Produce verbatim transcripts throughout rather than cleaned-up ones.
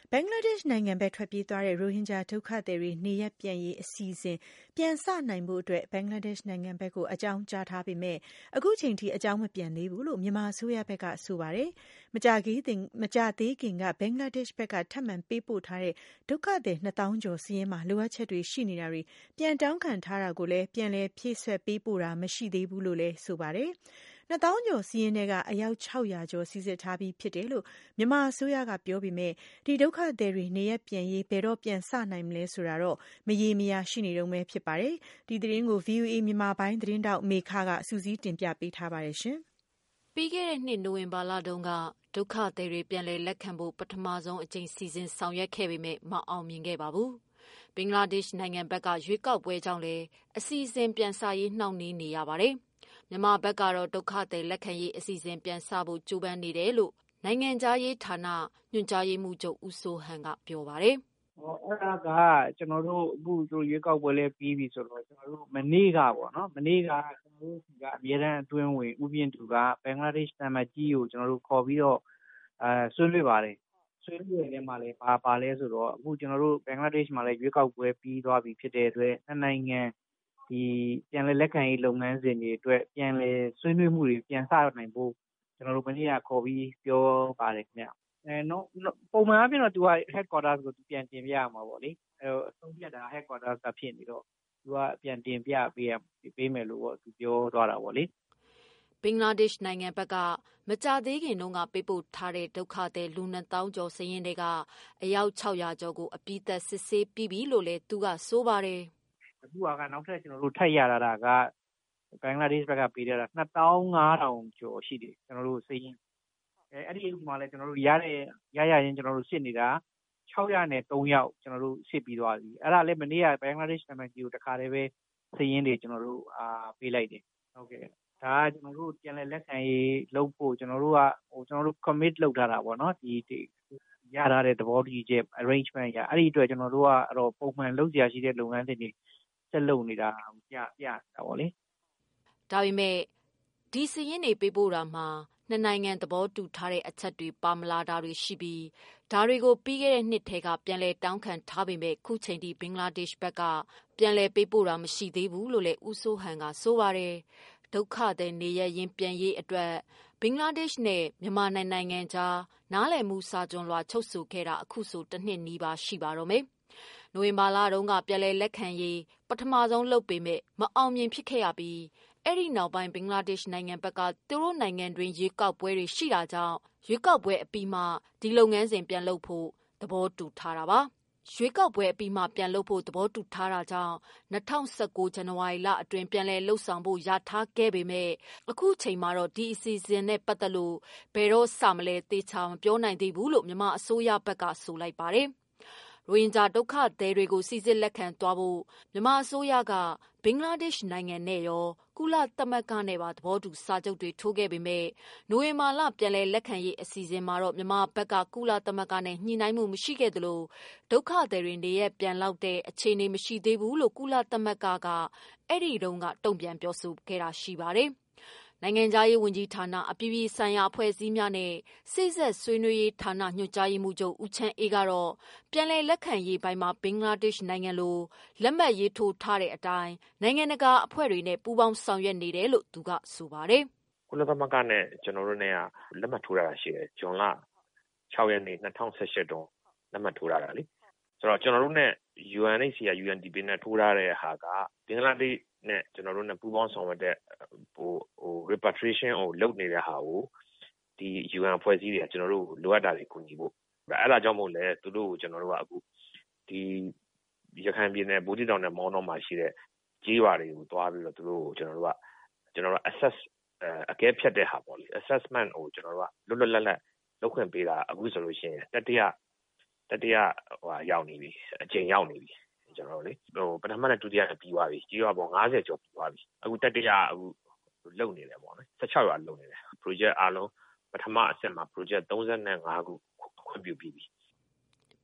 ဘင်္ဂလားဒေ့ရှ်နိုင်ငံဘက်ထွက်ပြေးသွားတဲ့ရိုဟင်ဂျာဒုက္ခသည်တွေနေရပ်ပြန်ရေးအစီအစဉ်ပြန်စနိုင်ဖို့အတွက်ဘင်္ဂလားဒေ့ရှ်နိုင်ငံဘက်ကိုအကြောင်းကြားထားပေမဲ့အခုချိန်ထိအကြောင်းမပြန်သေးဘူးလို့မြန်မာအစိုးရဘက်ကဆိုပါတယ်။မကြာသေးခင်မကြာသေးခင်ကဘင်္ဂလားဒေ့ရှ်ဘက်ကထပ်မံပေးပို့ထားတဲ့ဒုက္ခသည်နှစ်သောင်းကျော်စာရင်းမှာလိုအပ်ချက်တွေရှိနေတာတွေပြန်တောင်းခံထားတာကိုလည်းပြန်လည်ဖြည့်ဆွက်ပေးပို့တာမရှိသေးဘူးလို့လည်းဆိုပါတယ်။နှစ်သောင်းကျော်စီးရင်တွေကအယောက်၆ရာကျော်စီစစ်ထားပြီးဖြစ်တယ်လို့မြန်မာအစိုးရကပြောပေမဲ့ဒီဒုက္ခသည်တွေနေရပ်ပြန်ရေးဘယ်တော့ပြန်စနိုင်မလဲဆိုတာတော့မရေမရာရှိနေတုန်းပဲဖြစ်ပါတယ်။ဒီသတင်းကို ဗီအိုအေ မြန်မာပိုင်းသတင်းတောက်မေခကစူးစီးတင်ပြပေးထားပါတယ်ရှင်။ပြီးခဲ့တဲ့နှစ်နိုဝင်ဘာလတုန်းကဒုက္ခသည်တွေပြန်လည်လက်ခံဖို့ပထမဆုံးအကြိမ်စီစဉ်ဆောင်ရွက်ခဲ့ပေမဲ့မအောင်မြင်ခဲ့ပါဘူး။ဘင်္ဂလားဒေ့ရှ်နိုင်ငံဘက်ကရွေးကောက်ပွဲကြောင့်လည်းအစီအစဉ်ပြန်စရေးနှောင့်နှေးနေရပါတယ်။မြန်မာဘက်ကတော့ဒုက္ခသည်လက်ခံရေးအစီအစဉ်ပြန်စဖို့ကြိုးပမ်းနေတယ်လို့နိုင်ငံခြားရေးဌာနညွှန်ကြားရေးမှူးချုပ်ဦးစိုးဟန်ကပြောပါတယ်။အဲ့ဒါကကျွန်တော်တို့အခုတို့ရွေးကောက်ပွဲလဲပြီးပြီဆိုတော့ကျွန်တော်တို့မနေ့ကပေါ့နော်မနေ့ကကျွန်တော်တို့ကအမြဲတမ်းအတွင်းဝင်ဦးပြင်းသူကဘင်္ဂလားဒေ့ရှ်နိုင်ငံကြီးကိုကျွန်တော်တို့ခေါ်ပြီးတော့အဲဆွေးနွေးပါတယ်။ဆွေးနွေးရတဲ့မှာလဲပါပါလဲဆိုတော့အခုကျွန်တော်တို့ဘင်္ဂလားဒေ့ရှ်မှာလဲရွေးကောက်ပွဲပြီးသွားပြီဖြစ်တဲ့အတွက်နှစ်နိုင်ငံဒီပြန်လည်လက်ခံရေးလုပ်ငန်းစဉ်တွေအတွက်ပြန်လည်ဆွေးနွေးမှုတွေပြန်စနိုင်ဖို့ကျွန်တော်တို့မနေ့ကခေါ်ပြီးပြောပါတယ်ခင်ဗျ။အဲတော့ပုံမှန်အပြင်တော့သူက headquarters ကိုသူပြန်တင်ပြရမှာပေါ့လေ။အဲအဆုံးဖြတ်တာ headquarters ကဖြစ်နေတော့သူကပြန်တင်ပြပေးရပေးမယ်လို့ပေါ့သူပြောသွားတာပေါ့လေ။ဘင်္ဂလားဒေ့ရှ်နိုင်ငံဘက်ကမကြာသေးခင်တုန်းကပေးပို့ထားတဲ့ဒုက္ခသည်လူနှစ်သောင်းကျော်စရင်တွေကအယောက်၆ရာကျော်ကိုအပြည့်သက်စစ်ဆေးပြီးပြီလို့လည်းသူကဆိုပါတယ်။အခုကနောက်ထပ်ကျွန်တော်တို့ထပ်ရတာကဘင်္ဂလားဒေ့ရှ်ဘက်ကပေးထားတာနှစ်သောင်းငါးထောင်ကျော်ရှိတယ်ကျွန်တော်တို့စရင်အဲအဲ့ဒီဥပမာလဲကျွန်တော်တို့ရတဲ့ရရရင်ကျွန်တော်တို့စစ်နေတာ၆၀၀နဲ့၃ယောက်ကျွန်တော်တို့စစ်ပြီးသွားပြီအဲ့ဒါလည်းမနေ့ကဘင်္ဂလားဒေ့ရှ်နိုင်ငံကြီးကိုတခါတည်းပဲစရင်တွေကျွန်တော်တို့အာပေးလိုက်တယ်ဟုတ်ကဲ့ဒါကကျွန်တော်တို့ပြန်လဲလက်ခံရေးလုပ်ဖို့ကျွန်တော်တို့ကဟိုကျွန်တော်တို့ commit လုပ်ထားတာပေါ့နော်ဒီရထားတဲ့သဘောတူညီချက် arrangement ရအဲ့ဒီအတွက်ကျွန်တော်တို့ကအဲ့တော့ပုံမှန်လုပ်ကြရရှိတဲ့လုပ်ငန်းတွေဆက်လုပ်နေတာပြပြတာပေါ့လေဒါပေမဲ့ဒီစရင်တွေပေးပို့တာမှာနှစ်နိုင်ငံသဘောတူထားတဲ့အချက်တွေပါမလာတာတွေရှိပြီးဒါတွေကိုပြီးခဲ့တဲ့နှစ်ထဲကပြန်လည်တောင်းခံထားပေမဲ့ခုချိန်ထိဘင်္ဂလားဒေ့ရှ်ဘက်ကပြန်လည်ပေးပို့တာမရှိသေးဘူးလို့လည်းဦးစိုးဟန်ကဆိုပါတယ်။ဒုက္ခသည်နေရရင်ပြန်ရေးအတွက်ဘင်္ဂလားဒေ့ရှ်နဲ့မြန်မာနိုင်ငံကြားနားလည်မှုစာချွန်လွှာချုပ်ဆိုခဲ့တာအခုဆိုတစ်နှစ်နီးပါးရှိပါတော့မယ်။နိုဝင်ဘာလတုန်းကပြန်လည်လက်ခံရေးပထမဆုံးလုပ်ပေမဲ့မအောင်မြင်ဖြစ်ခဲ့ရပြီးအဲ့ဒီနောက်ပိုင်းဘင်္ဂလားဒေ့ရှ်နိုင်ငံဘက်ကသူတို့နိုင်ငံတွင်ရွေးကောက်ပွဲတွေရှိတာကြောင့်ရွေးကောက်ပွဲအပြီးမှဒီလုပ်ငန်းစဉ်ပြန်လုပ်ဖို့သဘောတူထားတာပါ။ရွေးကောက်ပွဲအပြီးမှပြန်လုပ်ဖို့သဘောတူထားတာကြောင့်၂၀၁၉ဇန်နဝါရီလအတွင်းပြန်လည်လှုပ်ဆောင်ဖို့ရထားခဲ့ပေမဲ့အခုချိန်မှာတော့ဒီအစီအစဉ်နဲ့ပတ်သက်လို့ဘယ်တော့စမလဲသေချာမပြောနိုင်သေးဘူးလို့မြန်မာအစိုးရဘက်ကဆိုလိုက်ပါတယ်။ရိုဟင်ဂျာဒုက္ခသည်တွေကိုစီစစ်လက်ခံသွားဖို့မြန်မာအစိုးရကဘင်္ဂလားဒေ့ရှ်နိုင်ငံနဲ့ရောကုလသမဂ္ဂနဲ့ပါသဘောတူစာချုပ်တွေထိုးခဲ့ပေမဲ့နိုဝင်ဘာလပြန်လည်လက်ခံရေးအစီအစဉ်မှာတော့မြန်မာဘက်ကကုလသမဂ္ဂနဲ့ညှိနှိုင်းမှုမရှိခဲ့သလိုဒုက္ခသည်တွေနေရပြန်လောက်တဲ့အခြေအနေမရှိသေးဘူးလို့ကုလသမဂ္ဂကအဲ့ဒီတုန်းကတုံ့ပြန်ပြောဆိုခဲ့တာရှိပါတယ်။နိုင်ငံခြားရေးဝန်ကြီးဌာနအပြည်ပြည်ဆိုင်ရာအဖွဲ့အစည်းများနဲ့စိတ်ဆက်ဆွေးနွေးရေးဌာနညွှန်ကြားရေးမှူးချုပ်ဦးချမ်းအေးကတော့ပြန်လည်လက်ခံရေးပိုင်းမှာဘင်္ဂလားဒေ့ရှ်နိုင်ငံလိုလက်မှတ်ရေးထိုးထားတဲ့အတိုင်းနိုင်ငံတကာအဖွဲ့တွေနဲ့ပူးပေါင်းဆောင်ရွက်နေတယ်လို့သူကဆိုပါတယ်။ကုလသမဂ္ဂနဲ့ကျွန်တော်တို့နဲ့ကလက်မှတ်ထိုးရတာရှိတယ်။ဇွန်လ၆ရက်နေ့၂၀၁၈တုန်းလက်မှတ်ထိုးရတာလေ။ဆိုတော့ကျွန်တော်တို့နဲ့ ယူအန်အိတ်စီအာ ယူအန်ဒီပီ နဲ့ထိုးထားတဲ့ဟာကဘင်္ဂလားဒေ့ရှ်နဲ့ကျွန်တော်တို့နဲ့ပူးပေါင်းဆောင်ရွက်တဲ့ဟိုဟို repatriation ကိုလုပ်နေတဲ့ဟာကိုဒီ ယူအန် အဖွဲ့အစည်းတွေကကျွန်တော်တို့လိုအပ်တာတွေကူညီဖို့အဲ့ဒါကြောင့်မို့လဲသူတို့ကိုကျွန်တော်တို့ကအခုဒီရခိုင်ပြည်နယ်ဘူတီတောင်နဲ့မောင်းတော့မှာရှိတဲ့ကြီးရွာတွေကိုတွားပြီးတော့သူတို့ကိုကျွန်တော်တို့ကကျွန်တော်တို့ assess အကဲဖြတ်တဲ့ဟာပေါ့လေ assessment ကိုကျွန်တော်တို့ကလွတ်လွတ်လပ်လပ်လုပ်ခွင့်ပေးတာအခုဆိုလို့ရှိရင်တတိယတတိယဟိုရောက်နေပြီအချိန်ရောက်နေပြီကျွန်တော်တို့လေဟိုပထမနဲ့ဒုတိယနဲ့ပြီးသွားပြီကြီးရွာပေါင်း၅၀ကျော်ပြီးသွားပြီအခုတတိယအခုလုပ်နေတယ်ပေါ့နော်၁၆ရွာလုပ်နေတယ် project အားလုံးပထမအဆင့်မှာ project ၃၅ခုခွင့်ပြုပြီးပြီဘ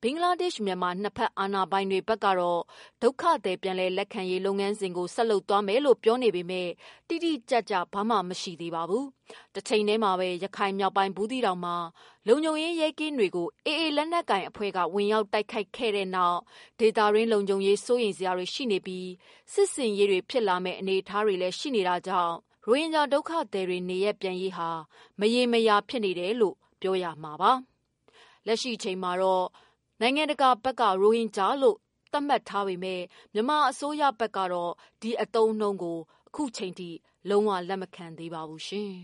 ဘင်္ဂလားဒေ့ရှ်မြန်မာနှစ်ဖက်အာဏာပိုင်တွေဘက်ကတော့ဒုက္ခသည်ပြန်လည်လက်ခံရေးလုပ်ငန်းစဉ်ကိုဆက်လုပ်သွားမယ်လို့ပြောနေပေမဲ့တိတိကျကျဘာမှမရှိသေးပါဘူး။တစ်ချိန်တည်းမှာပဲရခိုင်မြောက်ပိုင်းဘူးသီးတောင်မှာလုံခြုံရေးရဲကင်းတွေကိုအေအေလက်နက်ကိုင်အဖွဲ့ကဝင်ရောက်တိုက်ခိုက်ခဲ့တဲ့နောက်ဒေသရင်းလုံခြုံရေးစိုးရိမ်စရာတွေရှိနေပြီးစစ်စင်ရေးတွေဖြစ်လာမဲ့အနေအထားတွေလည်းရှိနေတာကြောင့်ရိုဟင်ဂျာဒုက္ခသည်တွေနေရပြန်ရေးဟာမရေမရာဖြစ်နေတယ်လို့ပြောရမှာပါ။လက်ရှိချိန်မှာတော့နိုင်ငံတကာဘက်ကရိုဟင်ဂျာလို့သတ်မှတ်ထားပေမဲ့မြန်မာအစိုးရဘက်ကတော့ဒီအသုံးအနှုန်းကိုအခုချိန်ထိလုံးဝလက်မခံသေးပါဘူးရှင်